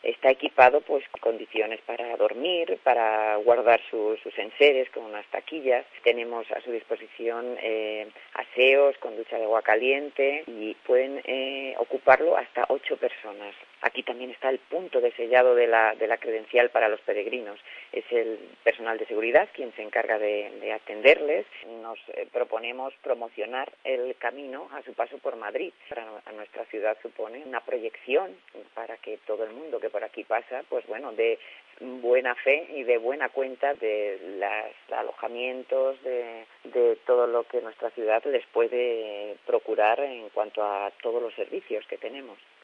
Está equipado pues con condiciones para dormir, para guardar sus enseres con unas taquillas. Tenemos a su disposición aseos con ducha de agua caliente y pueden ocuparlo hasta 8 personas. Aquí también está el punto de sellado de la credencial para los peregrinos. Es el personal de seguridad quien se encarga de atenderles. Nos proponemos promocionar el camino a su paso por Madrid. Para nuestra ciudad supone una proyección para que todo el mundo que por aquí pasa, pues bueno, de buena fe y de buena cuenta de los alojamientos, de todo lo que nuestra ciudad les puede procurar en cuanto a todos los servicios que tenemos.